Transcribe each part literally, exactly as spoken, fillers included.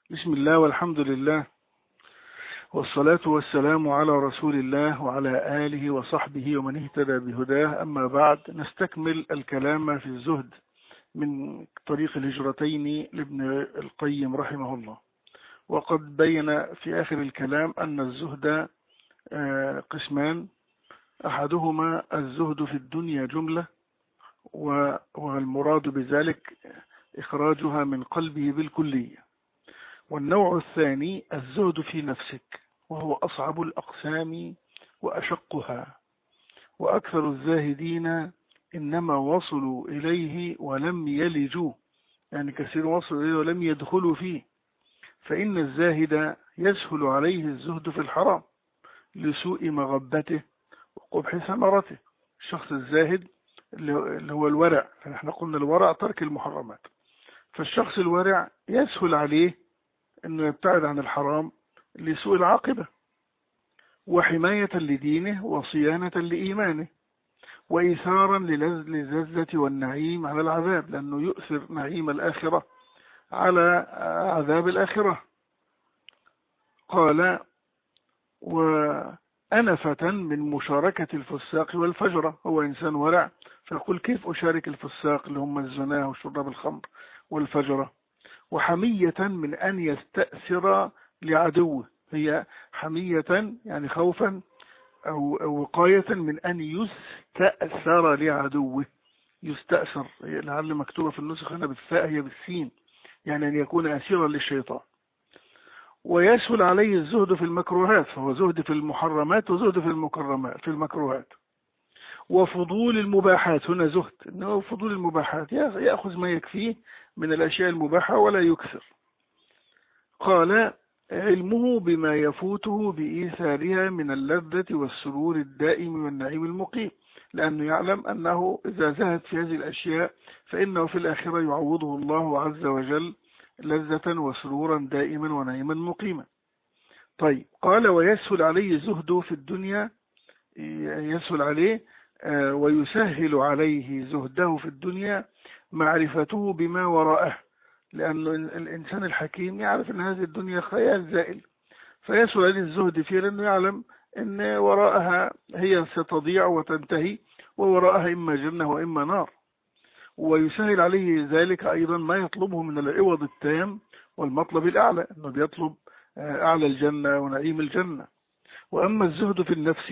بسم الله والحمد لله، والصلاة والسلام على رسول الله وعلى آله وصحبه ومن اهتدى بهداه. أما بعد، نستكمل الكلام في الزهد من طريق الهجرتين لابن القيم رحمه الله. وقد بين في آخر الكلام أن الزهد قسمان، أحدهما الزهد في الدنيا جملة، والمراد بذلك إخراجها من قلبه بالكلية. والنوع الثاني الزهد في نفسك، وهو أصعب الأقسام وأشقها، وأكثر الزاهدين إنما وصلوا إليه ولم يلجوا، يعني كثير وصلوا إليه ولم يدخلوا فيه. فإن الزاهد يسهل عليه الزهد في الحرام لسوء مغبته وقبح ثمرته. الشخص الزاهد اللي هو الورع، احنا قلنا الورع ترك المحرمات، فالشخص الورع يسهل عليه انه يبتعد عن الحرام لسوء العاقبة، وحماية لدينه وصيانة لإيمانه، وإيثارا للذة والنعيم على العذاب، لأنه يؤثر نعيم الآخرة على عذاب الآخرة. قال: وأنفة من مشاركة الفساق والفجرة. هو إنسان ورع فيقول كيف أشارك الفساق اللي هم الزنا وشرب الخمر والفجرة. وحمية من أن يستأثر لعدوه، هي حمية يعني خوفا أو وقاية من أن يستأثر لعدوه. يستأثر لعل مكتوبة في النسخ هنا بالثاء، هي بالسين، يعني أن يكون أسيرا للشيطان. ويسهل عليه الزهد في المكروهات، فهو زهد في المحرمات وزهد في المكرمات في المكروهات. وفضول المباحات، هنا زهد إنه فضول المباحات، يأخذ ما يكفيه من الأشياء المباحة ولا يكثر. قال: علمه بما يفوته بإيثارها من اللذة والسرور الدائم والنعيم المقيم، لأنه يعلم أنه إذا زهد في هذه الأشياء فإنه في الآخرة يعوضه الله عز وجل لذة وسرورا دائما ونعيما مقيما. طيب، قال: ويسهل عليه زهده في الدنيا، يسهل عليه ويسهل عليه زهده في الدنيا معرفته بما وراءه، لأن الإنسان الحكيم يعرف أن هذه الدنيا خيال زائل، فيسهل عليه الزهد فيها لأنه يعلم أن وراءها هي ستضيع وتنتهي، ووراءها إما جنة وإما نار. ويسهل عليه ذلك أيضا ما يطلبه من العوض التام والمطلب الأعلى، أنه بيطلب أعلى الجنة ونعيم الجنة. وأما الزهد في النفس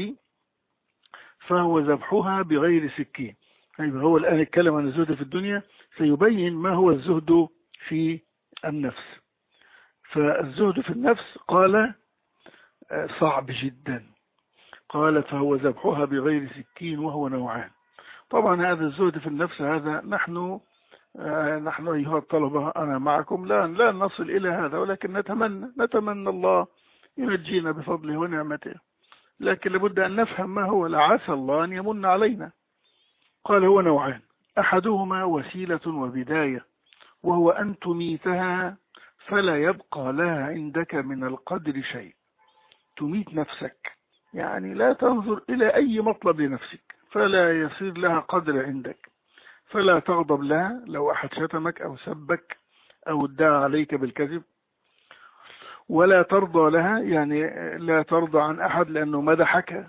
فهو ذبحها بغير سكين. أيوة، هو الآن يتكلم عن الزهد في الدنيا، سيبين ما هو الزهد في النفس. فالزهد في النفس قال صعب جدا، قال: فهو ذبحها بغير سكين وهو نوعان. طبعا هذا الزهد في النفس، هذا نحن نحن أيها الطلبة أنا معكم لا لا نصل إلى هذا، ولكن نتمنى نتمنى الله ينجينا بفضله ونعمته، لكن لابد أن نفهم ما هو، لعسى الله أن يمن علينا. قال: هو نوعان، أحدهما وسيلة وبداية، وهو أن تميتها فلا يبقى لها عندك من القدر شيء. تميت نفسك يعني لا تنظر إلى أي مطلب لنفسك، فلا يصير لها قدر عندك، فلا تغضب لها لو أحد شتمك أو سبك أو ادعى عليك بالكذب، ولا ترضى لها يعني لا ترضى عن أحد لأنه مدحك،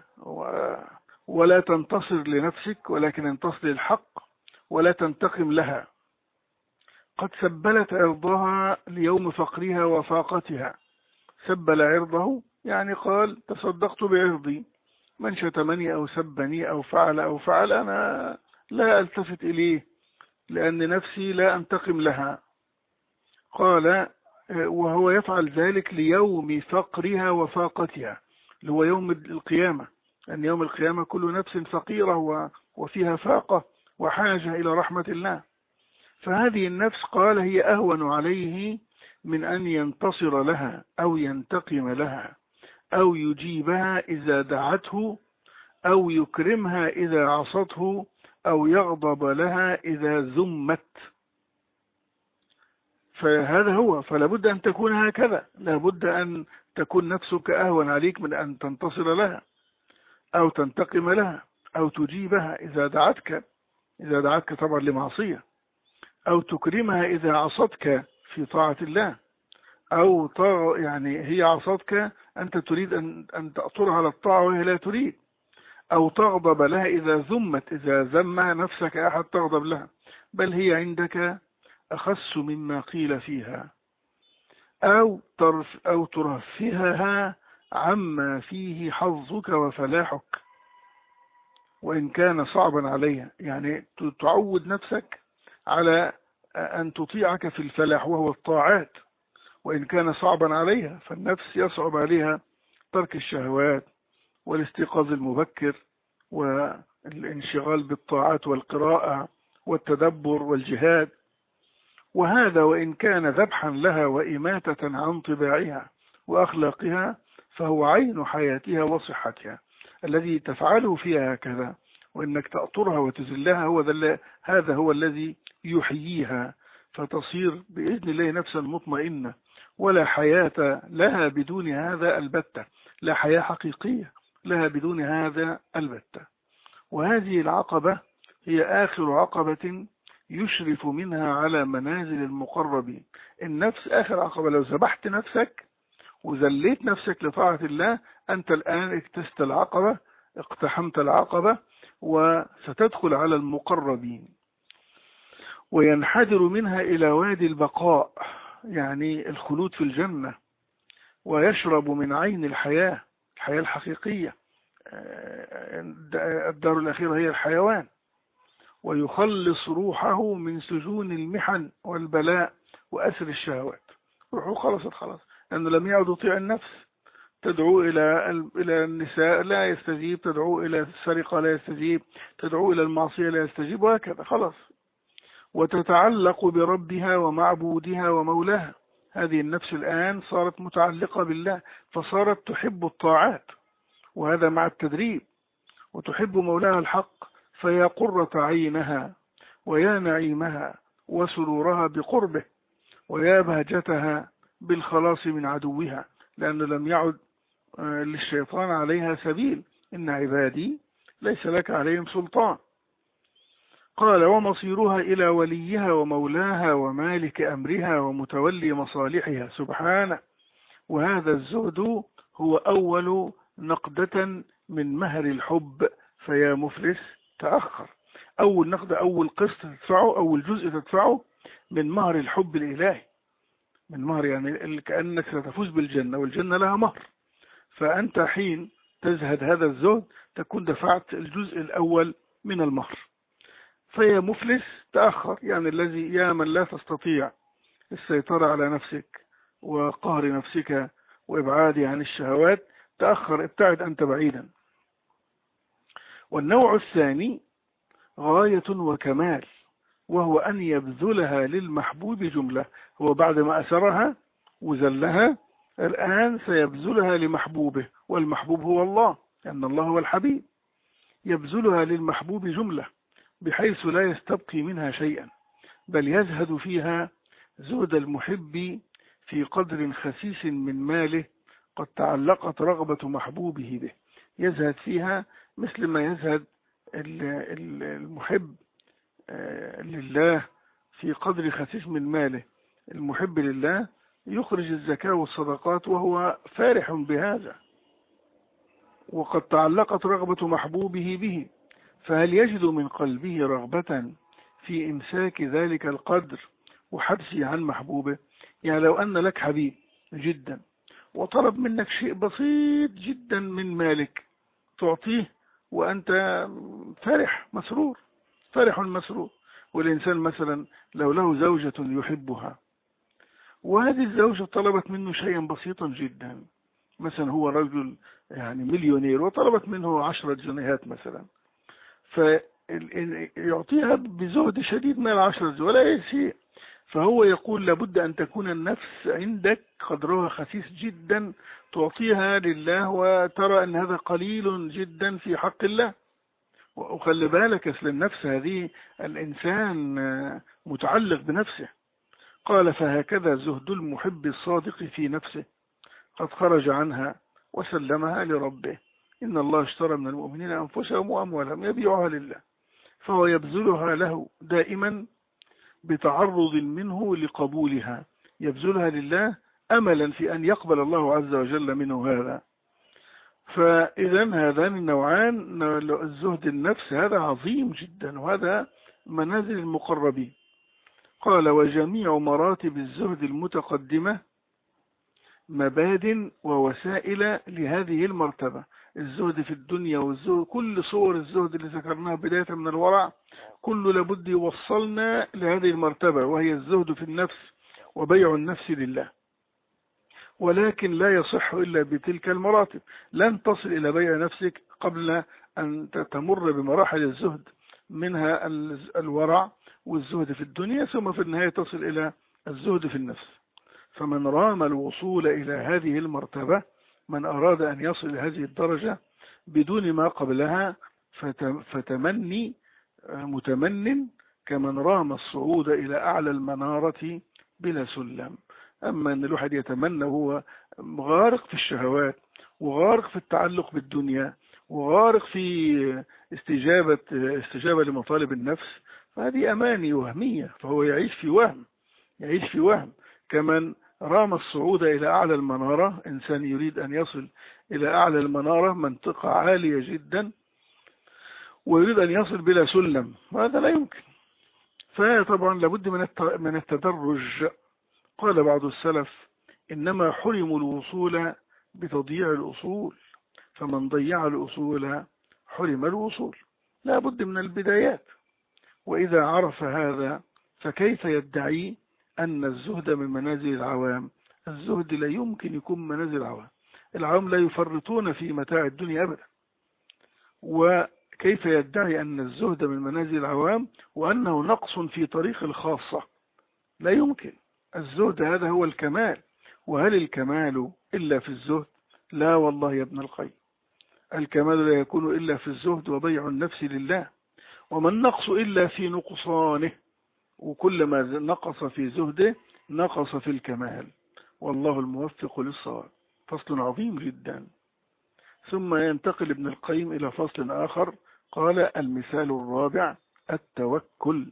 ولا تنتصر لنفسك ولكن انتصر للحق، ولا تنتقم لها. قد سبلت عرضها ليوم فقرها وفاقتها. سبل عرضه يعني قال: تصدقت بعرضي، من شتمني أو سبني أو فعل أو فعل أنا لا ألتفت إليه، لأن نفسي لا أنتقم لها. قال: وهو يفعل ذلك ليوم فقرها وفاقتها، اللي هو يوم القيامة، أن يوم القيامة كل نفس فقيرة وفيها فاقة وحاجة إلى رحمة الله. فهذه النفس قال هي أهون عليه من أن ينتصر لها أو ينتقم لها أو يجيبها إذا دعته أو يكرمها إذا عصته أو يغضب لها إذا ذمت. فهذا هو، فلا بد أن تكون هكذا، لا بد أن تكون نفسك أهون عليك من أن تنتصر لها أو تنتقم لها أو تجيبها إذا دعتك إذا دعتك طبعا لمعصية، أو تكرمها إذا عصتك في طاعة الله، أو طغ يعني هي عصتك أنت تريد أن أن تأطرها على الطاعة وهي لا تريد، أو تغضب لها إذا ذمت، إذا ذمها نفسك أحد تغضب لها، بل هي عندك أخس مما قيل فيها، أو ترف أو ترفهها عما فيه حظك وفلاحك وإن كان صعبا عليها، يعني تعود نفسك على أن تطيعك في الفلاح وهو الطاعات، وإن كان صعبا عليها، فالنفس يصعب عليها ترك الشهوات والاستيقاظ المبكر والانشغال بالطاعات والقراءة والتدبر والجهاد، وهذا وإن كان ذبحا لها وإماتة عن طباعها وأخلاقها فهو عين حياتها وصحتها. الذي تفعله فيها هكذا وإنك تأطرها وتذلها هو هذا هو الذي يحييها، فتصير بإذن الله نفسا مطمئنة، ولا حياة لها بدون هذا البتة، لا حياة حقيقية لها بدون هذا البتة. وهذه العقبة هي آخر عقبة يشرف منها على منازل المقربين. النفس آخر عقبة، لو ذبحت نفسك وذليت نفسك لطاعة الله أنت الآن اكتست العقبة، اقتحمت العقبة، وستدخل على المقربين، وينحدر منها إلى وادي البقاء، يعني الخلود في الجنة، ويشرب من عين الحياة، الحياة الحقيقية، الدار الأخيرة هي الحيوان، ويخلص روحه من سجون المحن والبلاء وأسر الشهوات. روحه خلصت خلاص، لأنه لم يعد يطيع النفس، تدعو إلى إلى النساء لا يستجيب، تدعو إلى السرقة لا يستجيب، تدعو إلى المعصية لا يستجيب، وهكذا خلاص. وتتعلق بربها ومعبودها ومولاها. هذه النفس الآن صارت متعلقة بالله، فصارت تحب الطاعات، وهذا مع التدريب، وتحب مولاها الحق، فيا قرة عينها ويا نعيمها وسرورها بقربه، ويا بهجتها بالخلاص من عدوها، لأنه لم يعد للشيطان عليها سبيل. إن عبادي ليس لك عليهم سلطان. قال ومصيرها إلى وليها ومولاها ومالك أمرها ومتولي مصالحها سبحانه. وهذا الزهد هو أول نقدة من مهر الحب، فيا مفلس تأخر. أول نقدة، أول قسط تدفعه، أول جزء تدفعه من مهر الحب الإلهي، من مهر يعني كأنك ستفوز بالجنة، والجنة لها مهر، فأنت حين تزهد هذا الزهد تكون دفعت الجزء الأول من المهر. فيا مفلس تأخر، يعني الذي يا من لا تستطيع السيطرة على نفسك وقهر نفسك وإبعاد عن الشهوات، تأخر، ابتعد أنت بعيدا. والنوع الثاني غاية وكمال، وهو أن يبذلها للمحبوب جملة. هو بعد ما أسرها وزلها الآن سيبذلها لمحبوبه، والمحبوب هو الله، لأن الله هو الحبيب. يبذلها للمحبوب جملة بحيث لا يستبقي منها شيئا، بل يزهد فيها زهد المحب في قدر خسيس من ماله قد تعلقت رغبة محبوبه به. يزهد فيها مثل ما يزهد المحب لله في قدر خسيس من ماله. المحب لله يخرج الزكاة والصدقات وهو فارح بهذا، وقد تعلقت رغبة محبوبه به، فهل يجد من قلبه رغبة في إمساك ذلك القدر وحبسه عن محبوبه؟ يعني لو أن لك حبيب جدا وطلب منك شيء بسيط جدا من مالك تعطيه وأنت فرح مسرور، فرح مسرور. والإنسان مثلا لو له زوجة يحبها، وهذه الزوجة طلبت منه شيئا بسيطا جدا، مثلا هو رجل يعني مليونير وطلبت منه عشرة جنيهات مثلا، فيعطيها بزهد شديد من العشرة ولا أي شيء. فهو يقول لابد أن تكون النفس عندك قدرها خسيس جدا تعطيها لله، وترى أن هذا قليل جدا في حق الله. وخلي بالك أصل النفس هذه الإنسان متعلق بنفسه. قال فهكذا زهد المحب الصادق في نفسه، قد خرج عنها وسلمها لربه. إن الله اشترى من المؤمنين أنفسهم وأموالهم يبيعها لله، فهو يبذلها له دائما بتعرض منه لقبولها. يبذلها لله أملا في أن يقبل الله عز وجل منه هذا. فإذا هذان النوعان، الزهد النفس هذا عظيم جدا، وهذا منازل المقربين. قال وجميع مراتب الزهد المتقدمة مباد ووسائل لهذه المرتبة. الزهد في الدنيا والزهد، كل صور الزهد اللي ذكرناها بداية من الورع، كل لابد يوصلنا لهذه المرتبة، وهي الزهد في النفس وبيع النفس لله. ولكن لا يصح إلا بتلك المراتب. لن تصل إلى بيع نفسك قبل أن تمر بمراحل الزهد، منها الورع والزهد في الدنيا، ثم في النهاية تصل إلى الزهد في النفس. فمن رام الوصول إلى هذه المرتبة، من أراد أن يصل إلى هذه الدرجة بدون ما قبلها، فتمني متمن كمن رام الصعود إلى أعلى المنارة بلا سلم. أما أن الواحد يتمنى وهو غارق في الشهوات، وغارق في التعلق بالدنيا، وغارق في استجابة استجابة لمطالب النفس، فهذه أماني وهمية، فهو يعيش في وهم يعيش في وهم كمن رام الصعود إلى أعلى المنارة. إنسان يريد أن يصل إلى أعلى المنارة، منطقة عالية جدا، ويريد أن يصل بلا سلم، وهذا لا يمكن. فطبعا لابد من التدرج. قال بعض السلف إنما حرموا الوصول بتضييع الأصول، فمن ضيع الأصول حرم الوصول. لا بد من البدايات. وإذا عرف هذا فكيف يدعي أن الزهد من منازل العوام؟ الزهد لا يمكن يكون منازل العوام. العوام لا يفرطون في متاع الدنيا أبدا. وكيف يدعي أن الزهد من منازل العوام وأنه نقص في طريق الخاصة؟ لا يمكن. الزهد هذا هو الكمال. وهل الكمال إلا في الزهد؟ لا والله يا ابن القيم، الكمال لا يكون إلا في الزهد وبيع النفس لله. وما النقص إلا في نقصانه، وكلما نقص في زهده نقص في الكمال، والله الموفق للصواب. فصل عظيم جدا. ثم ينتقل ابن القيم إلى فصل آخر. قال المثال الرابع التوكل.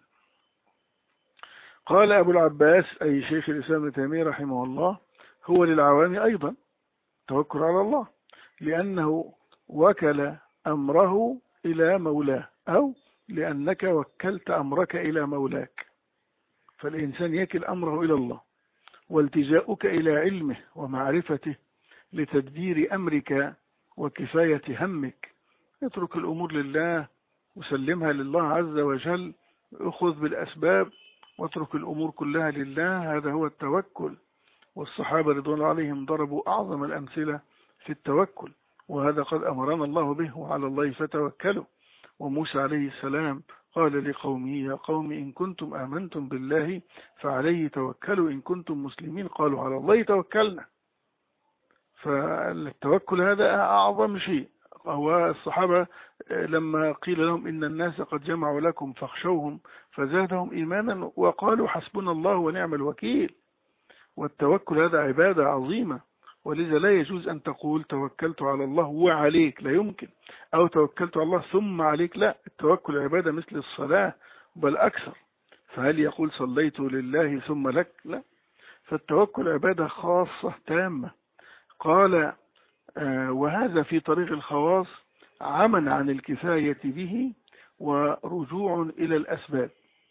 قال أبو العباس أي شيخ الإسلام ابن تيمية رحمه الله: هو للعوام أيضا توكل على الله، لأنه وكل أمره إلى مولاه، أو لأنك وكلت أمرك إلى مولاك. فالإنسان يكل أمره إلى الله، والتجاؤك إلى علمه ومعرفته لتدبير أمرك وكفاية همك. اترك الأمور لله وسلمها لله عز وجل، أخذ بالأسباب واترك الأمور كلها لله. هذا هو التوكل. والصحابة رضوان الله عليهم ضربوا أعظم الأمثلة في التوكل، وهذا قد أمرنا الله به: وعلى الله فتوكلوا. وموسى عليه السلام قال لقومه: يا قوم إن كنتم آمنتم بالله فعليه توكلوا إن كنتم مسلمين. قالوا: على الله توكلنا. فالتوكل هذا أعظم شيء. هو الصحابة لما قيل لهم إن الناس قد جمعوا لكم فاخشوهم فزادهم إيمانا وقالوا حسبنا الله ونعم الوكيل. والتوكل هذا عبادة عظيمة، ولذا لا يجوز أن تقول توكلت على الله وعليك، لا يمكن، أو توكلت على الله ثم عليك، لا. التوكل عبادة مثل الصلاة بل أكثر. فهل يقول صليت لله ثم لك؟ لا. فالتوكل عبادة خاصة تامة. قال آه وهذا في طريق الخواص عمى عن الكفاية به ورجوع إلى الأسباب.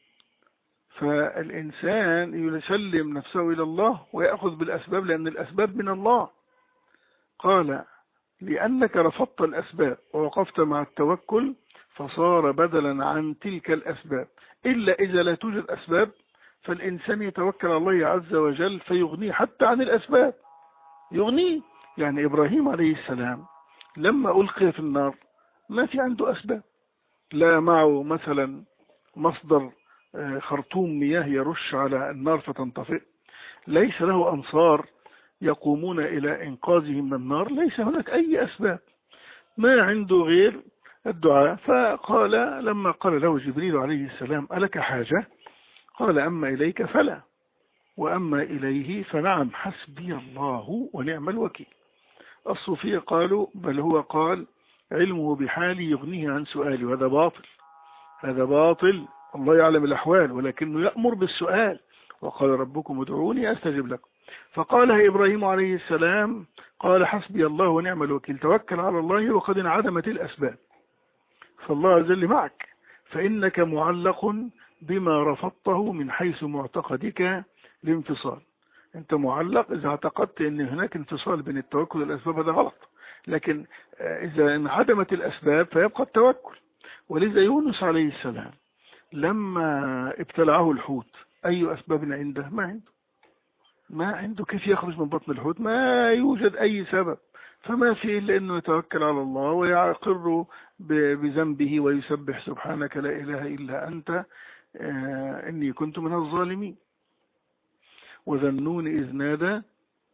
فالإنسان يسلم نفسه إلى الله ويأخذ بالأسباب، لأن الأسباب من الله. قال لأنك رفضت الأسباب ووقفت مع التوكل فصار بدلا عن تلك الأسباب. إلا إذا لا توجد أسباب فالإنسان يتوكل على الله عز وجل فيغنيه حتى عن الأسباب، يغنيه. يعني إبراهيم عليه السلام لما ألقي في النار ما في عنده أسباب، لا معه مثلا مصدر خرطوم مياه يرش على النار فتنطفئ، ليس له أنصار يقومون إلى إنقاذه من النار، ليس هناك أي أسباب، ما عنده غير الدعاء. فقال لما قال له جبريل عليه السلام: ألك حاجة؟ قال: أما إليك فلا، وأما إليه فنعم، حسبي الله ونعم الوكيل. الصوفية قالوا بل هو قال: علمه بحالي يغنيه عن سؤالي. وهذا باطل، هذا باطل. الله يعلم الأحوال ولكنه يأمر بالسؤال، وقال ربكم ادعوني أستجب لكم. فقالها إبراهيم عليه السلام، قال حسبي الله ونعم الوكيل، توكل على الله وقد انعدمت الأسباب، فالله عز وجل معك، فإنك معلق بما رفضته من حيث معتقدك الانفصال. انت معلق اذا اعتقدت ان هناك انفصال بين التوكل والاسباب، هذا غلط، لكن اذا انعدمت الاسباب فيبقى التوكل. ولذا يونس عليه السلام لما ابتلعه الحوت اي اسباب عنده؟ ما عنده ما عنده كيف يخرج من بطن الحوت؟ ما يوجد اي سبب، فما في الا انه يتوكل على الله ويقر بذنبه ويسبح سبحانك لا اله الا انت اني كنت من الظالمين. وذا النون إذ نادى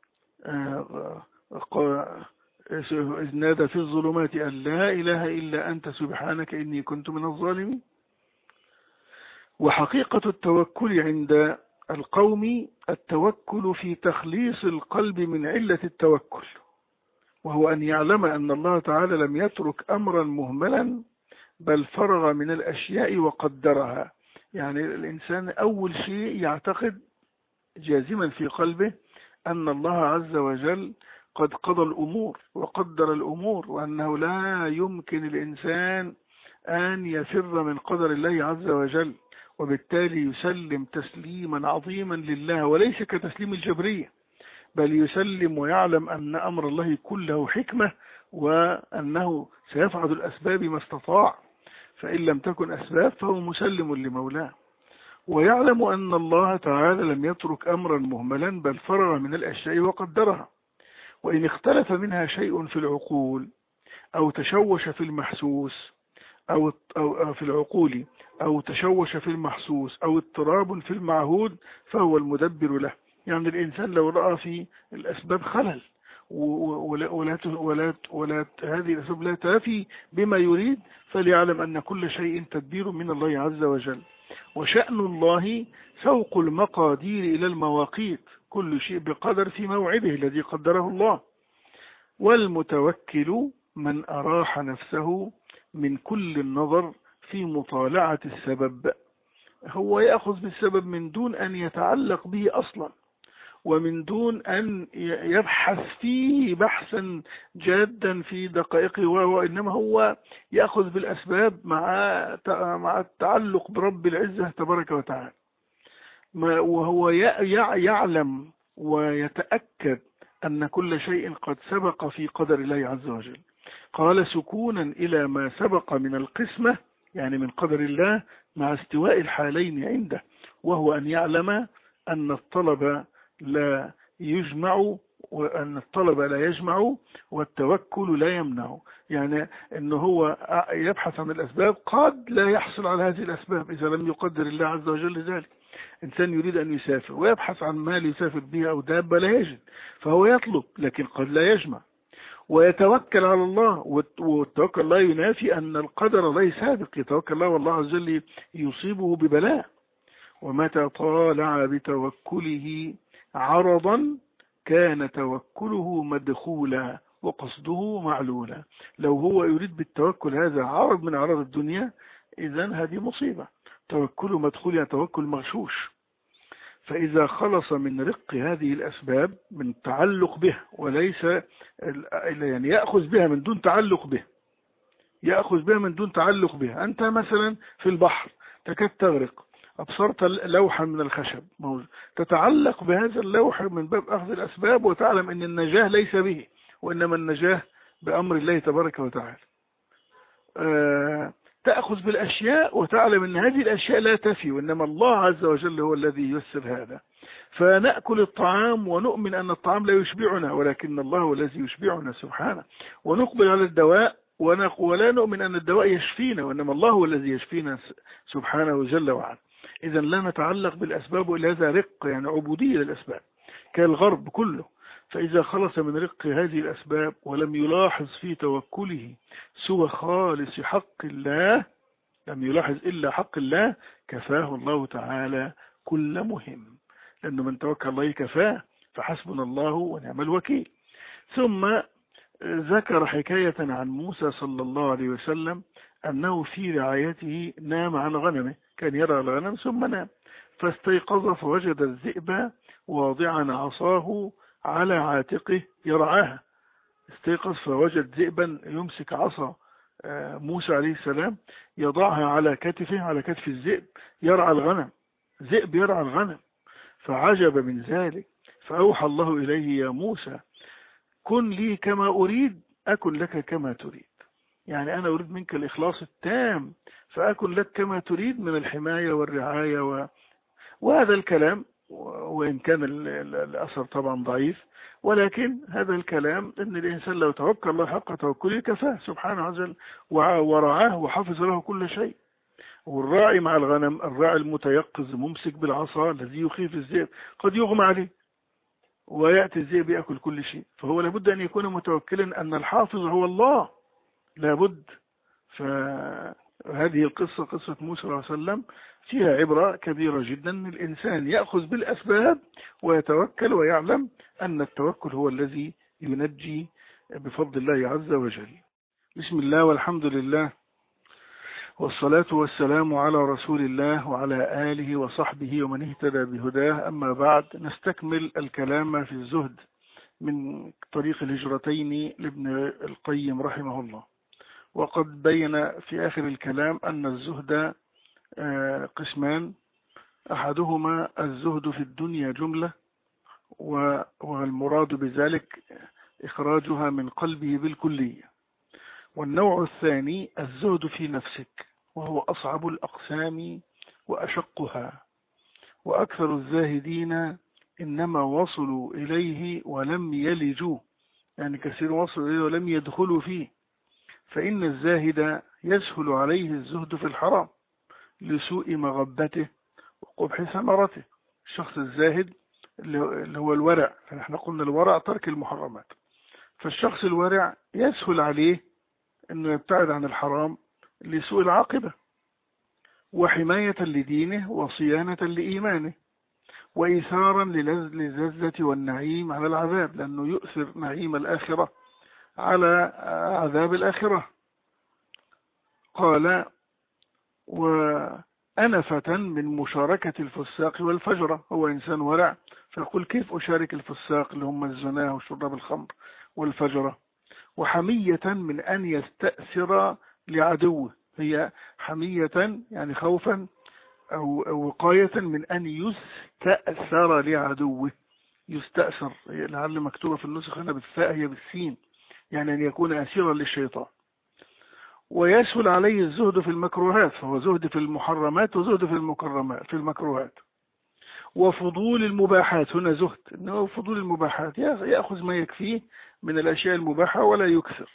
إذ نادى في الظلمات أن لا إله إلا أنت سبحانك إني كنت من الظالمين. وحقيقة التوكل عند القوم التوكل في تخليص القلب من علة التوكل، وهو أن يعلم أن الله تعالى لم يترك أمرا مهملا بل فرغ من الأشياء وقدرها. يعني الإنسان أول شيء يعتقد جازما في قلبه أن الله عز وجل قد قضى الأمور وقدر الأمور، وأنه لا يمكن الإنسان أن يفر من قدر الله عز وجل، وبالتالي يسلم تسليما عظيما لله، وليس كتسليم الجبرية، بل يسلم ويعلم أن أمر الله كله حكمة، وأنه سيفعل الأسباب ما استطاع، فإن لم تكن أسباب فهو مسلم لمولاه. ويعلم أن الله تعالى لم يترك أمرا مهملا بل فرغ من الأشياء وقدرها، وإن اختلف منها شيء في العقول أو تشوش في المحسوس أو أو في العقول أو تشوش في المحسوس أو اضطراب في المعهود فهو المدبر له. يعني الإنسان لو رأى في الأسباب خلل ولا ولا ولا ولا هذه الأسباب لا تفي بما يريد، فليعلم أن كل شيء تدبير من الله عز وجل. وشأن الله سوق المقادير إلى المواقيت، كل شيء بقدر في موعده الذي قدره الله. والمتوكل من أراح نفسه من كل النظر في مطالعة السبب، هو يأخذ بالسبب من دون أن يتعلق به أصلا، ومن دون أن يبحث فيه بحثا جادا في دقائقه، وإنما هو يأخذ بالأسباب مع مع التعلق برب العزة تبارك وتعالى، وهو يعلم ويتأكد أن كل شيء قد سبق في قدر الله عز وجل. قال سكونا إلى ما سبق من القسمة، يعني من قدر الله، مع استواء الحالين عنده، وهو أن يعلم أن الطلب لا يجمع وأن الطلب لا يجمع والتوكل لا يمنع. يعني أنه هو يبحث عن الأسباب، قد لا يحصل على هذه الأسباب إذا لم يقدر الله عز وجل ذلك. إنسان يريد أن يسافر ويبحث عن مال يسافر به أو دابة لا يجد، فهو يطلب لكن قد لا يجمع، ويتوكل على الله، والتوكل لا ينافي أن القدر لا سابق، يتوكل الله والله عز وجل يصيبه ببلاء. ومتى طالع بتوكله عرضا كان توكله مدخولا وقصده معلولا. لو هو يريد بالتوكل هذا عرض من أعراض الدنيا، إذن هذه مصيبة. توكله مدخول يعني توكل مغشوش. فإذا خلص من رق هذه الأسباب من التعلق به، وليس يعني يأخذ بها من دون تعلق به، يأخذ بها من دون تعلق به. أنت مثلا في البحر تكاد تغرق، أبصرت لوحا من الخشب موجود، تتعلق بهذا اللوح من باب أخذ الأسباب، وتعلم أن النجاة ليس به، وإنما النجاة بأمر الله تبارك وتعالى. أه تأخذ بالأشياء وتعلم أن هذه الأشياء لا تفي، وإنما الله عز وجل هو الذي ييسر هذا. فنأكل الطعام ونؤمن أن الطعام لا يشبعنا، ولكن الله هو الذي يشبعنا سبحانه. ونقبل على الدواء ولا نؤمن أن الدواء يشفينا، وإنما الله هو الذي يشفينا سبحانه جل وعلا. إذا لا نتعلق بالأسباب، وإلا هذا رق يعني عبودية للأسباب كالغرب كله. فإذا خلص من رق هذه الأسباب ولم يلاحظ في توكله سوى خالص حق الله، لم يلاحظ إلا حق الله، كفاه الله تعالى كل مهم، لأنه من توكل الله كفاه، فحسبنا الله ونعم الوكيل. ثم ذكر حكاية عن موسى صلى الله عليه وسلم أنه في رعايته نام عن غنمه، كان يرى الغنم ثم نام، فاستيقظ فوجد الذئب واضعا عصاه على عاتقه يرعاها. استيقظ فوجد ذئبا يمسك عصا موسى عليه السلام يضعها على كتفه، على كتف الذئب، يرعى الغنم، ذئب يرعى الغنم، فعجب من ذلك. فأوحى الله إليه: يا موسى كن لي كما أريد أكن لك كما تريد. يعني أنا أريد منك الإخلاص التام فأكن لك كما تريد من الحماية والرعاية و... وهذا الكلام، وإن كان الأثر طبعا ضعيف، ولكن هذا الكلام أن الإنسان لو توكل الله حق توكله كفاه سبحانه عز وجل ورعاه وحفظ له كل شيء. والراعي مع الغنم، الراعي المتيقظ ممسك بالعصا الذي يخيف الذئب، قد يغمى عليه ويأتي الذئب يأكل كل شيء، فهو لابد أن يكون متوكلا أن الحافظ هو الله، لابد. فهذه القصة قصة موسى صلى الله عليه وسلم فيها عبرة كبيرة جدا، أن الإنسان يأخذ بالأسباب ويتوكل ويعلم أن التوكل هو الذي ينجي بفضل الله عز وجل. بسم الله والحمد لله والصلاة والسلام على رسول الله وعلى آله وصحبه ومن اهتدى بهداه. أما بعد، نستكمل الكلام في الزهد من طريق الهجرتين لابن القيم رحمه الله. وقد بين في آخر الكلام أن الزهد قسمان، أحدهما الزهد في الدنيا جملة، والمراد بذلك إخراجها من قلبه بالكلية. والنوع الثاني الزهد في نفسك، وهو أصعب الأقسام وأشقها، وأكثر الزاهدين إنما وصلوا إليه ولم يلجوا، يعني كثير وصلوا إليه ولم يدخلوا فيه. فإن الزاهد يسهل عليه الزهد في الحرام لسوء مغبته وقبح ثمرته. الشخص الزاهد اللي هو الورع، فنحن قلنا الورع ترك المحرمات، فالشخص الورع يسهل عليه أنه يبتعد عن الحرام لسوء العاقبة، وحماية لدينه وصيانة لإيمانه، وإيثارا للذة والنعيم على العذاب، لأنه يؤثر نعيم الآخرة على عذاب الآخرة. قال: وأنفة من مشاركة الفساق والفجرة. هو إنسان ورع، فيقول كيف أشارك الفساق اللي هم الزنا وشرب الخمر والفجرة. وحمية من أن يستأثر لعدوه، هي حمية يعني خوفا أو وقاية من أن يستأثر لعدوه. يستأثر لعل مكتوبة في النسخ هنا بالثاء، هي بالسين، يعني أن يكون أسيرا للشيطان. ويسهل عليه الزهد في المكروهات، فهو زهد في المحرمات وزهد في المكرمات في المكروهات. وفضول المباحات، هنا زهد إنه فضول المباحات، يأخذ ما يكفيه من الأشياء المباحة ولا يكثر.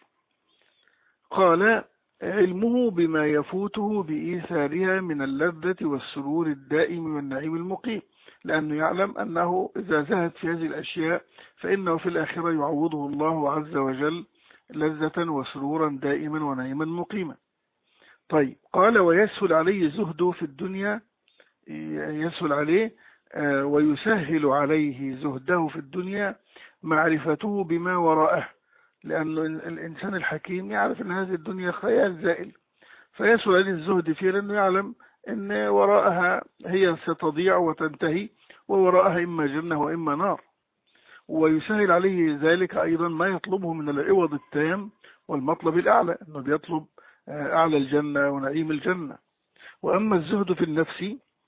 قال: علمه بما يفوته بإيثارها من اللذة والسرور الدائم والنعيم المقيم، لأنه يعلم أنه إذا زهد في هذه الأشياء فإنه في الآخرة يعوضه الله عز وجل لذة وسرورا دائما ونعيما مقيما. طيب، قال: ويسهل عليه زهده في الدنيا، يسهل عليه ويسهل عليه زهده في الدنيا معرفته بما وراءه، لأن الإنسان الحكيم يعرف أن هذه الدنيا خيال زائل، فيسهل عليه الزهد فيه لأنه يعلم أن وراءها هي ستضيع وتنتهي، ووراءها إما جنة وإما نار. ويسهل عليه ذلك أيضا ما يطلبه من العوض التام والمطلب الأعلى، أنه بيطلب أعلى الجنة ونعيم الجنة. وأما الزهد في النفس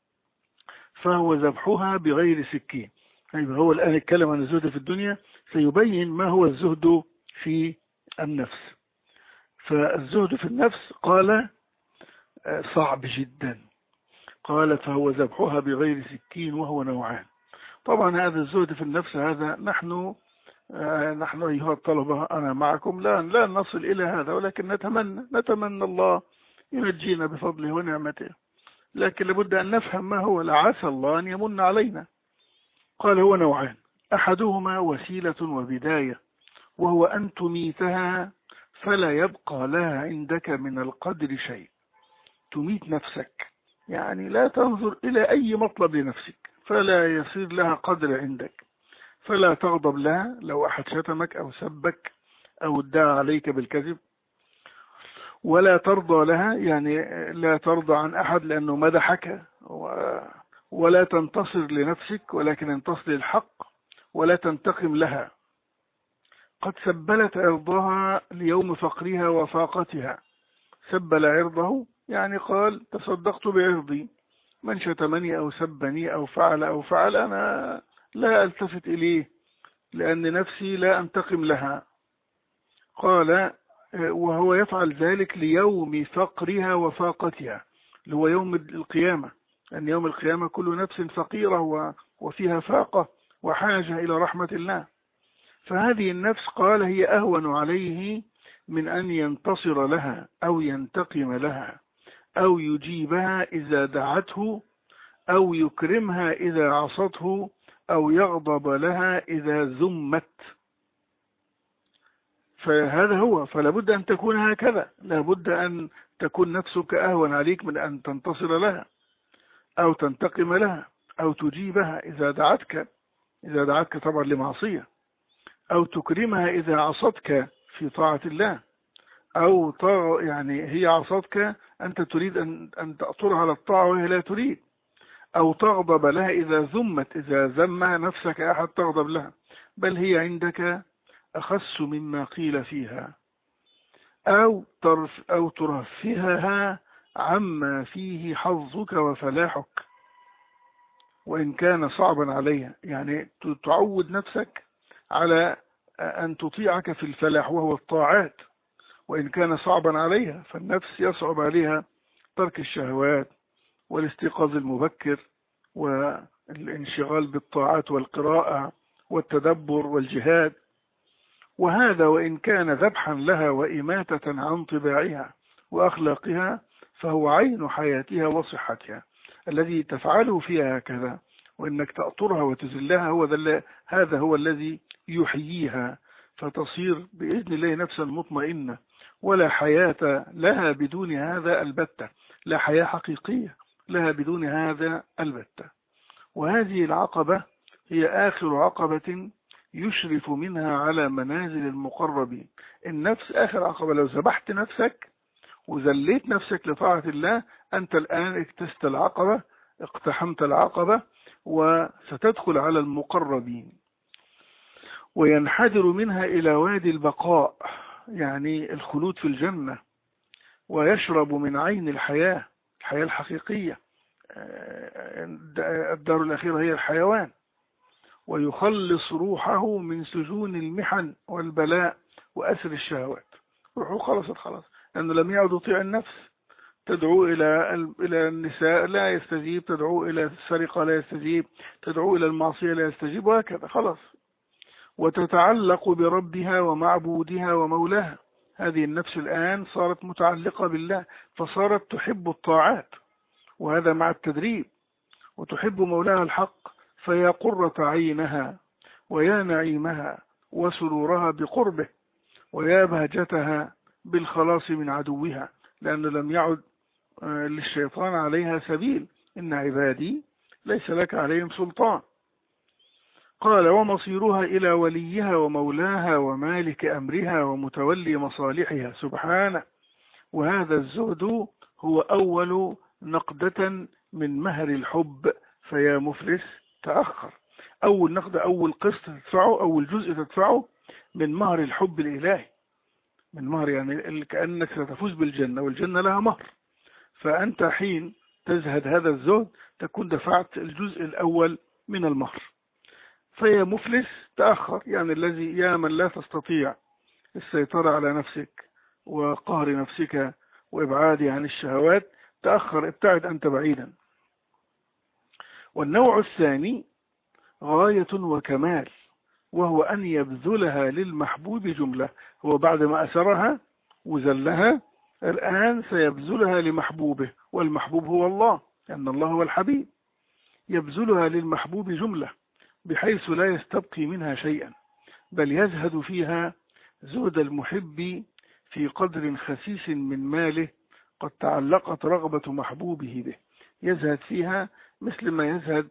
فهو ذبحها بغير سكين. أيضا هو الآن يتكلم عن الزهد في الدنيا، سيبين ما هو الزهد في النفس. فالزهد في النفس قال صعب جدا، قال: فهو ذبحها بغير سكين وهو نوعان. طبعا هذا الزهد في النفس، هذا نحن نحن أيها الطلبة أنا معكم لا لا نصل إلى هذا، ولكن نتمنى نتمنى الله ينجينا بفضله ونعمته، لكن لابد أن نفهم ما هو، لعسى الله أن يمن علينا. قال: هو نوعان، أحدهما وسيلة وبداية، وهو أن تميتها فلا يبقى لها عندك من القدر شيء. تميت نفسك، يعني لا تنظر إلى أي مطلب لنفسك، فلا يصير لها قدر عندك، فلا تغضب لها لو أحد شتمك أو سبك أو ادعى عليك بالكذب، ولا ترضى لها، يعني لا ترضى عن أحد لأنه مدحك ولا تنتصر لنفسك ولكن انتصر للحق، ولا تنتقم لها. قد سبلت عرضها ليوم فقرها وفاقتها. سبل عرضه يعني قال تصدقت بعرضي، من شتمني أو سبني أو فعل أو فعل أنا لا ألتفت إليه لأن نفسي لا أنتقم لها. قال وهو يفعل ذلك ليوم فقرها وفاقتها، اللي هو يوم القيامة، أن يوم القيامة كل نفس فقيرة وفيها فاقة وحاجة إلى رحمة الله. فهذه النفس قال هي أهون عليه من أن ينتصر لها أو ينتقم لها أو يجيبها إذا دعته أو يكرمها إذا عصته أو يغضب لها إذا ذمت. فهذا هو، فلابد أن تكون هكذا، لابد أن تكون نفسك أهون عليك من أن تنتصر لها أو تنتقم لها أو تجيبها إذا دعتك، إذا دعتك طبعا لمعصية، أو تكرمها إذا عصتك في طاعة الله، أو يعني هي عصتك أنت تريد أن أن تأطرها على الطاعة وهي لا تريد، أو تغضب لها إذا ذمت، إذا ذمها نفسك أحد تغضب لها، بل هي عندك أخس مما قيل فيها، أو ترف أو ترفهها عما فيه حظك وفلاحك وإن كان صعبا عليها، يعني تعود نفسك على أن تطيعك في الفلاح وهو الطاعات، وإن كان صعبا عليها، فالنفس يصعب عليها ترك الشهوات والاستيقاظ المبكر والانشغال بالطاعات والقراءة والتدبر والجهاد. وهذا وإن كان ذبحا لها وإماتة عن طباعها وأخلاقها فهو عين حياتها وصحتها. الذي تفعله فيها هكذا وإنك تأطرها وتذلها هو هذا هو الذي يحييها، فتصير بإذن الله نفسا مطمئنة، ولا حياة لها بدون هذا البتة، لا حياة حقيقية لها بدون هذا البتة. وهذه العقبة هي آخر عقبة يشرف منها على منازل المقربين. النفس آخر عقبة، لو ذبحت نفسك وذليت نفسك لطاعة الله أنت الآن اكتست العقبة، اقتحمت العقبة وستدخل على المقربين. وينحدر منها إلى وادي البقاء، يعني الخلود في الجنة، ويشرب من عين الحياة، الحياة الحقيقية، الدار الأخيرة هي الحيوان، ويخلص روحه من سجون المحن والبلاء وأسر الشهوات. روحه خلصت خلاص، لأنه لم يعد يطيع النفس، تدعو إلى إلى النساء لا يستجيب، تدعو إلى السرقة لا يستجيب، تدعو إلى المعصية لا يستجيب، وهكذا خلاص. وتتعلق بربها ومعبودها ومولاها. هذه النفس الآن صارت متعلقة بالله، فصارت تحب الطاعات، وهذا مع التدريب، وتحب مولاها الحق، فيا قرة عينها ويا نعيمها وسرورها بقربه، ويا بهجتها بالخلاص من عدوها، لأنه لم يعد للشيطان عليها سبيل. إن عبادي ليس لك عليهم سلطان. قال ومصيرها إلى وليها ومولاها ومالك أمرها ومتولي مصالحها سبحانه. وهذا الزهد هو أول نقدة من مهر الحب، فيا مفلس تأخر. أول نقدة، أول قسط تدفعه، أول جزء تدفعه من مهر الحب الإلهي، من مهر يعني كأنك ستفوز بالجنة، والجنة لها مهر، فأنت حين تزهد هذا الزهد تكون دفعت الجزء الأول من المهر. فيا مفلس تأخر، يعني الذي يا من لا تستطيع السيطرة على نفسك وقهر نفسك وإبعاد عن الشهوات، تأخر، ابتعد أنت بعيدا. والنوع الثاني غاية وكمال، وهو أن يبذلها للمحبوب جملة. هو بعد ما أسرها وزلها الآن سيبذلها لمحبوبه، والمحبوب هو الله، لأن الله هو الحبيب. يبذلها للمحبوب جملة بحيث لا يستبقي منها شيئا، بل يزهد فيها زهد المحب في قدر خسيس من ماله قد تعلقت رغبة محبوبه به. يزهد فيها مثل ما يزهد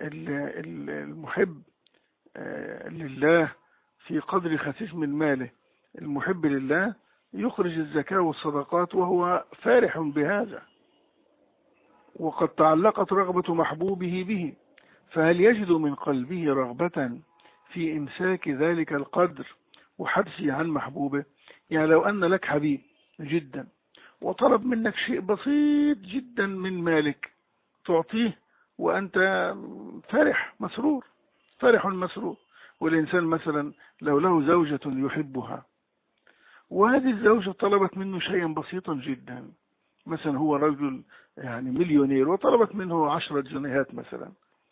المحب لله في قدر خسيس من ماله. المحب لله يخرج الزكاة والصدقات وهو فارح بهذا، وقد تعلقت رغبة محبوبه به، فهل يجد من قلبه رغبة في إمساك ذلك القدر وحبسه عن محبوبه؟ يعني لو أن لك حبيب جدا وطلب منك شيء بسيط جدا من مالك تعطيه وأنت فرح مسرور، فرح مسرور. والإنسان مثلا لو له زوجة يحبها وهذه الزوجة طلبت منه شيئا بسيطا جدا، مثلا هو رجل يعني مليونير وطلبت منه عشرة جنيهات مثلا،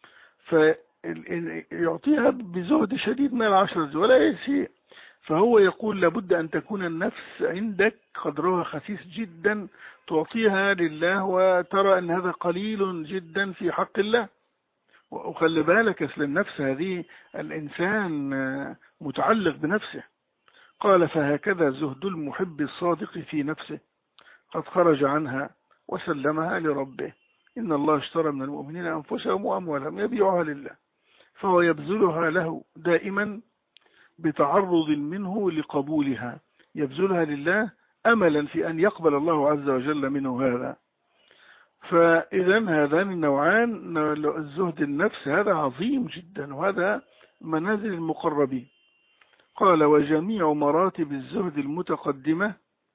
فيعطيها بزهد شديد من العشرة ولا شيء، فهو يقول لابد أن تكون النفس عندك قدرها خسيس جدا تعطيها لله وترى أن هذا قليل جدا في حق الله. وخلي بالك أصل النفس هذه الإنسان متعلق بنفسه. قال فهكذا زهد المحب الصادق في نفسه، قد خرج عنها وسلمها لربه. إن الله اشترى من المؤمنين أنفسهم وأموالهم يبيعها لله، فهو يبذلها له دائما بتعرض منه لقبولها، يبذلها لله أملا في أن يقبل الله عز وجل منه هذا. فإذا هذان النوعان، الزهد النفس هذا عظيم جدا، وهذا منازل المقربين. قال وجميع مراتب الزهد المتقدمة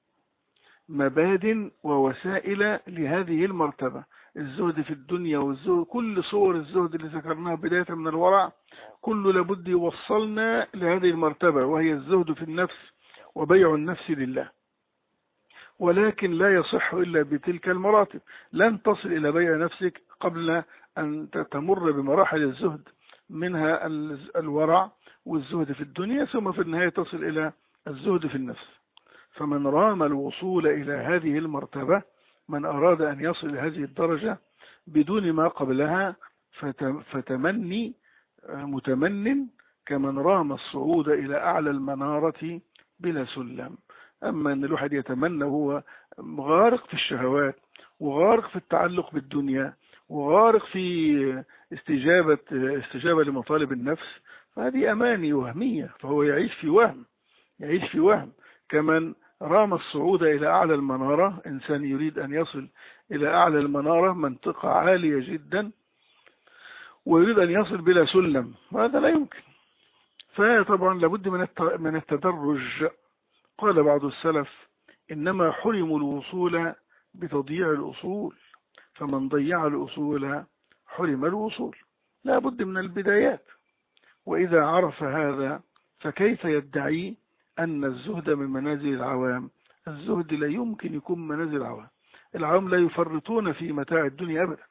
مباد ووسائل لهذه المرتبة. الزهد في الدنيا والزهد كل صور الزهد اللي ذكرناها بداية من الورع كل لابد يوصلنا لهذه المرتبة، وهي الزهد في النفس وبيع النفس لله. ولكن لا يصح إلا بتلك المراتب، لن تصل إلى بيع نفسك قبل أن تمر بمراحل الزهد، منها الورع والزهد في الدنيا، ثم في النهاية تصل إلى الزهد في النفس. فمن رام الوصول إلى هذه المرتبة، من أراد أن يصل إلى هذه الدرجة بدون ما قبلها، فتمني متمن كمن رام الصعود إلى أعلى المنارة بلا سلم. أما أن الواحد يتمنى وهو غارق في الشهوات وغارق في التعلق بالدنيا وغارق في استجابة استجابة لمطالب النفس، فهذه أماني وهمية، فهو يعيش في وهم يعيش في وهم كمن رام الصعود إلى أعلى المنارة. إنسان يريد أن يصل إلى أعلى المنارة، منطقة عالية جدا، ويريد أن يصل بلا سلم، هذا لا يمكن. فطبعا لابد من التدرج. قال بعض السلف إنما حرموا الوصول بتضييع الأصول، فمن ضيع الأصول حرم الوصول. لا بد من البدايات. وإذا عرف هذا فكيف يدعي أن الزهد من منازل العوام؟ الزهد لا يمكن يكون منازل العوام. العوام لا يفرطون في متاع الدنيا أبدا.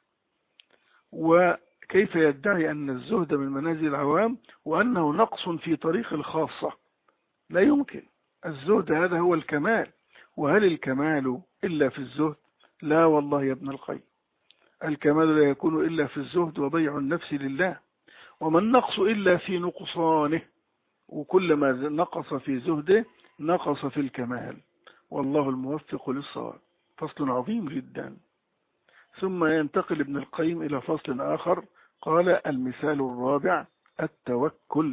وكيف يدعي أن الزهد من منازل العوام وأنه نقص في طريق الخاصة؟ لا يمكن. الزهد هذا هو الكمال. وهل الكمال إلا في الزهد؟ لا والله يا ابن القيم، الكمال لا يكون إلا في الزهد وبيع النفس لله. وما النقص إلا في نقصانه، وكلما نقص في زهده نقص في الكمال. والله الموفق للصواب. فصل عظيم جدا. ثم ينتقل ابن القيم إلى فصل آخر. قال المثال الرابع التوكل.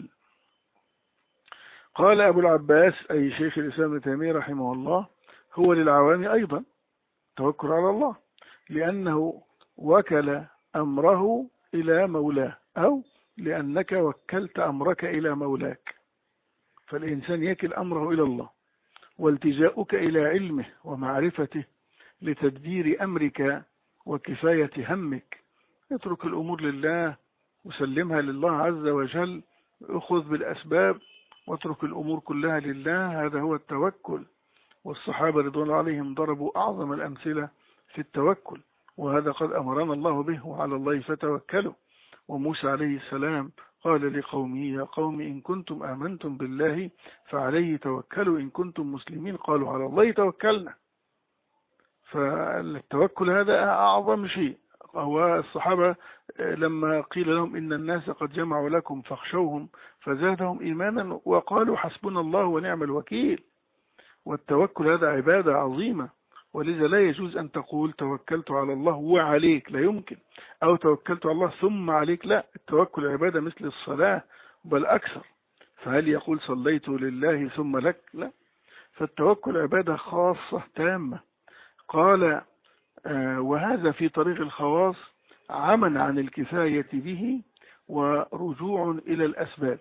قال أبو العباس أي شيخ الإسلام ابن تيمية رحمه الله هو للعوام أيضا توكل على الله، لأنه وكل أمره إلى مولاه، أو لأنك وكلت أمرك إلى مولاك. فالإنسان يكل أمره إلى الله، والتجاؤك إلى علمه ومعرفته لتدبير أمرك وكفاية همك. اترك الأمور لله وسلمها لله عز وجل، أخذ بالأسباب واترك الأمور كلها لله. هذا هو التوكل. والصحابة رضوان الله عليهم ضربوا أعظم الأمثلة في التوكل، وهذا قد أمرنا الله به، وعلى الله فتوكلوا. وموسى عليه السلام قال لقومه يا قوم إن كنتم آمنتم بالله فعليه توكلوا إن كنتم مسلمين، قالوا على الله توكلنا. فالتوكل هذا أعظم شيء. هو الصحابة لما قيل لهم إن الناس قد جمعوا لكم فاخشوهم فزادهم إيمانا وقالوا حسبنا الله ونعم الوكيل. والتوكل هذا عبادة عظيمة، ولذا لا يجوز أن تقول توكلت على الله وعليك، لا يمكن، أو توكلت على الله ثم عليك، لا. التوكل عبادة مثل الصلاة بل أكثر. فهل يقول صليت لله ثم لك؟ لا. فالتوكل عبادة خاصة تامة. قال وهذا في طريق الخواص عمل عن الكفاية به ورجوع إلى الأسباب.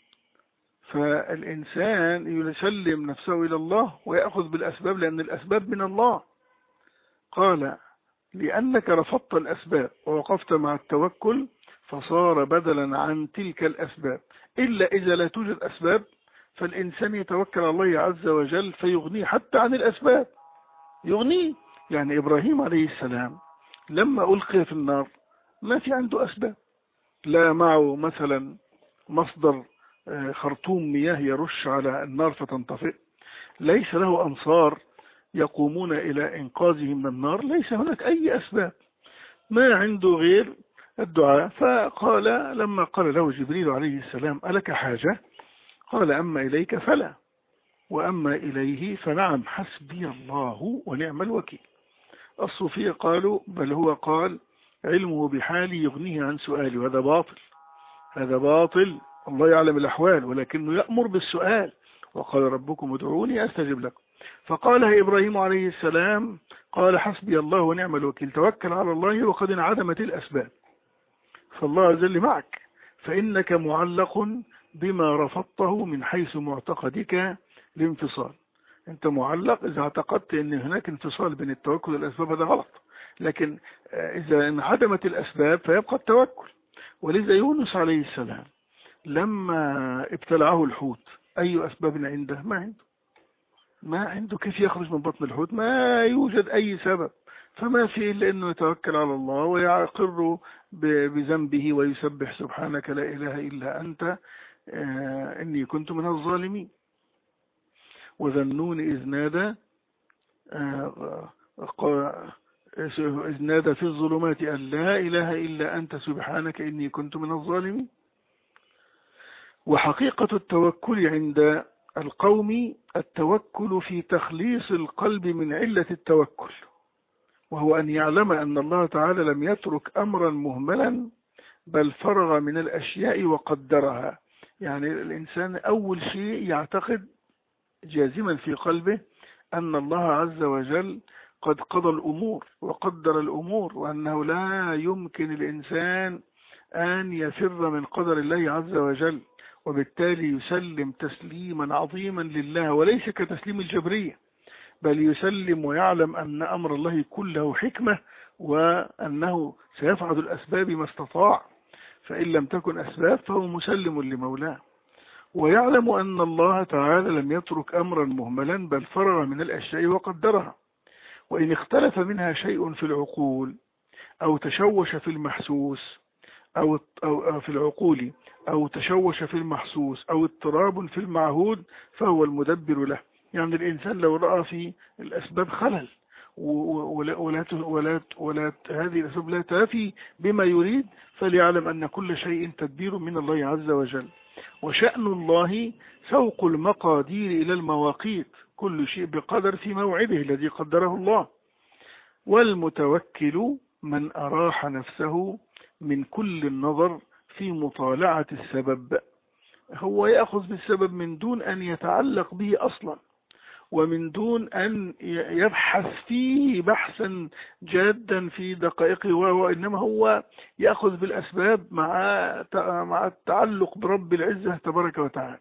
فالإنسان يسلم نفسه إلى الله ويأخذ بالأسباب، لأن الأسباب من الله. قال لأنك رفضت الأسباب ووقفت مع التوكل فصار بدلا عن تلك الأسباب. إلا إذا لا توجد أسباب فالإنسان يتوكل على الله عز وجل فيغنيه حتى عن الأسباب، يغنيه. يعني إبراهيم عليه السلام لما ألقي في النار ما في عنده أسباب، لا معه مثلا مصدر خرطوم مياه يرش على النار فتنطفئ، ليس له أنصار يقومون إلى إنقاذه من النار، ليس هناك أي أسباب، ما عنده غير الدعاء. فقال لما قال له جبريل عليه السلام ألك حاجة؟ قال أما إليك فلا، وأما إليه فنعم، حسبي الله ونعم الوكيل. الصوفية قالوا بل هو قال علمه بحالي يغنيه عن سؤالي، وهذا باطل، هذا باطل. الله يعلم الأحوال ولكنه يأمر بالسؤال، وقال ربكم ادعوني أستجب لكم. فقالها إبراهيم عليه السلام قال حسبي الله ونعم الوكيل، توكل على الله وقد انعدمت الأسباب، فالله عز وجل معك، فإنك معلق بما رفضته من حيث معتقدك الانفصال. أنت معلق إذا اعتقدت أن هناك انفصال بين التوكل والأسباب، هذا غلط. لكن إذا انعدمت الأسباب فيبقى التوكل. ولذا يونس عليه السلام لما ابتلعه الحوت أي أسباب عنده؟ ما عنده، ما عنده كيف يخرج من بطن الحوت، ما يوجد أي سبب، فما في إلا أنه يتوكل على الله ويقر بذنبه ويسبح سبحانك لا إله إلا أنت إني كنت من الظالمين. وذنون إذ نادى إذ نادى في الظلمات أن لا إله إلا أنت سبحانك إني كنت من الظالمين. وحقيقة التوكل عند القوم التوكل في تخليص القلب من علة التوكل، وهو أن يعلم أن الله تعالى لم يترك أمرا مهملا بل فرغ من الأشياء وقدرها. يعني الإنسان أول شيء يعتقد جازما في قلبه أن الله عز وجل قد قضى الأمور وقدر الأمور، وأنه لا يمكن الإنسان أن يفر من قدر الله عز وجل، وبالتالي يسلم تسليما عظيما لله، وليس كتسليم الجبرية، بل يسلم ويعلم أن أمر الله كله حكمة، وأنه سيفعل الأسباب ما استطاع، فإن لم تكن أسباب فهو مسلم لمولاه. ويعلم أن الله تعالى لم يترك أمرا مهملا بل فرغ من الأشياء وقدرها، وإن اختلف منها شيء في العقول أو تشوش في المحسوس أو في العقول أو تشوش في المحسوس أو اضطراب في المعهود فهو المدبر له. يعني الإنسان لو رأى في الأسباب خلل ولا, ولا, ولا, ولا هذه الأسباب لا تافي بما يريد، فليعلم أن كل شيء تدبير من الله عز وجل. وشأن الله سوق المقادير إلى المواقيت، كل شيء بقدر في موعده الذي قدره الله. والمتوكل من أراح نفسه من كل النظر في مطالعة السبب، هو يأخذ بالسبب من دون أن يتعلق به أصلا، ومن دون أن يبحث فيه بحثا جادا في دقائقه، وإنما هو يأخذ بالأسباب مع مع التعلق برب العزة تبارك وتعالى،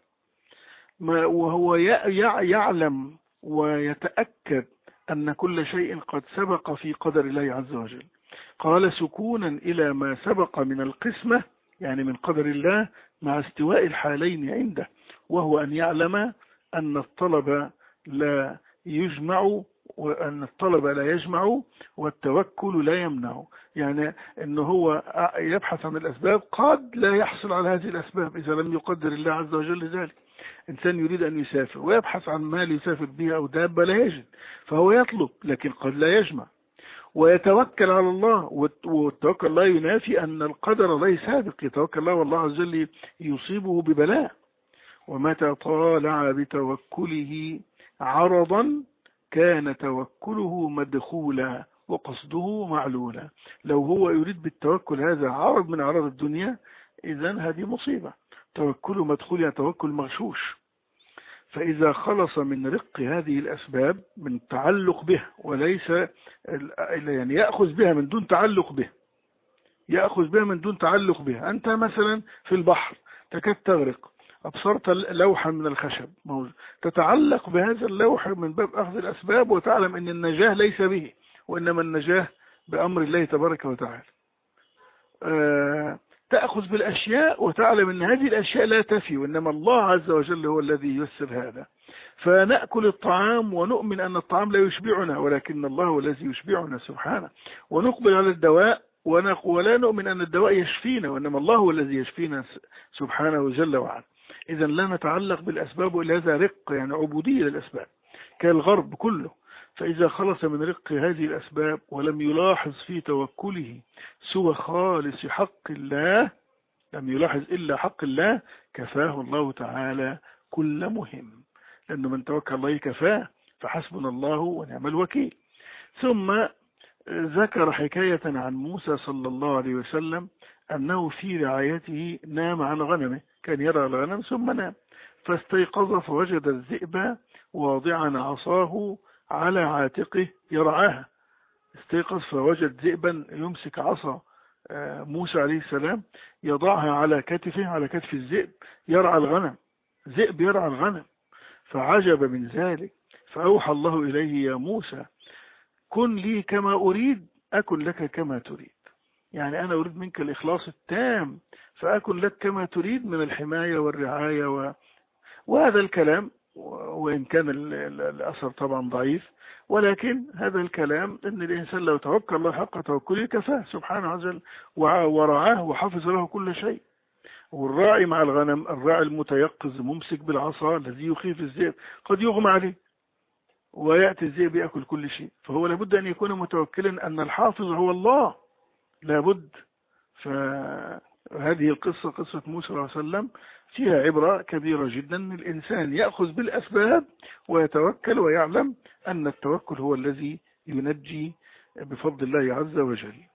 وهو يعلم ويتأكد أن كل شيء قد سبق في قدر الله عز وجل. قال سكونا إلى ما سبق من القسمة، يعني من قدر الله، مع استواء الحالين عنده، وهو أن يعلم أن الطلب لا يجمع وأن الطلب لا يجمع والتوكل لا يمنع. يعني أنه هو يبحث عن الأسباب، قد لا يحصل على هذه الأسباب إذا لم يقدر الله عز وجل ذلك. إنسان يريد أن يسافر ويبحث عن مال يسافر به أو دابة لا يجد، فهو يطلب لكن قد لا يجمع، ويتوكل على الله، والتوكل لا ينافي أن القدر لا سابق، يتوكل الله والله عز وجل يصيبه ببلاء. ومتى طالع بتوكله عرضا كان توكله مدخولا وقصده معلولا. لو هو يريد بالتوكل هذا عرض من عرض الدنيا، إذن هذه مصيبة. توكله مدخول يعني توكل مغشوش. فإذا خلص من رق هذه الأسباب من التعلق به، وليس يعني يأخذ بها من دون تعلق به، يأخذ بها من دون تعلق بها. أنت مثلا في البحر تكاد تغرق، أبصرت لوحا من الخشب موجود، تتعلق بهذا اللوح من باب أخذ الأسباب، وتعلم أن النجاة ليس به، وإنما النجاة بأمر الله تبارك وتعالى. أه تأخذ بالأشياء وتعلم أن هذه الأشياء لا تفي، وإنما الله عز وجل هو الذي ييسر هذا. فنأكل الطعام ونؤمن أن الطعام لا يشبعنا، ولكن الله هو الذي يشبعنا سبحانه. ونقبل على الدواء ولا نؤمن أن الدواء يشفينا، وإنما الله هو الذي يشفينا سبحانه جل وعلا. إذا لا نتعلق بالأسباب، وإلا هذا رق يعني عبودية للأسباب كالغرب كله. فإذا خلص من رق هذه الأسباب ولم يلاحظ في توكله سوى خالص حق الله، لم يلاحظ إلا حق الله، كفاه الله تعالى كل مهم، لأنه من توكل الله كفاه، فحسبنا الله ونعم الوكيل. ثم ذكر حكاية عن موسى صلى الله عليه وسلم أنه في رعايته نام عن غنمه، كان يرى الغنم ثم نام، فاستيقظ فوجد الذئب واضعا عصاه على عاتقه يرعاها. استيقظ فوجد ذئبا يمسك عصا موسى عليه السلام يضعها على كتفه، على كتف الذئب، يرعى الغنم، ذئب يرعى الغنم. فعجب من ذلك، فأوحى الله إليه: يا موسى كن لي كما أريد أكن لك كما تريد. يعني أنا أريد منك الإخلاص التام، فأكن لك كما تريد من الحماية والرعاية و... وهذا الكلام، وإن كان الأثر طبعا ضعيف، ولكن هذا الكلام أن الإنسان لو توكل الله حق توكله كفاه سبحانه عز وجل، ورعاه وحفظ له كل شيء. والراعي مع الغنم، الراعي المتيقظ ممسك بالعصا الذي يخيف الذئب، قد يغمى عليه ويأتي الذئب يأكل كل شيء، فهو لابد أن يكون متوكلا أن الحافظ هو الله، لابد. فهذه القصة قصة موسى صلى الله عليه وسلم فيها عبرة كبيرة جدا. الإنسان يأخذ بالأسباب ويتوكل، ويعلم أن التوكل هو الذي ينجي بفضل الله عز وجل.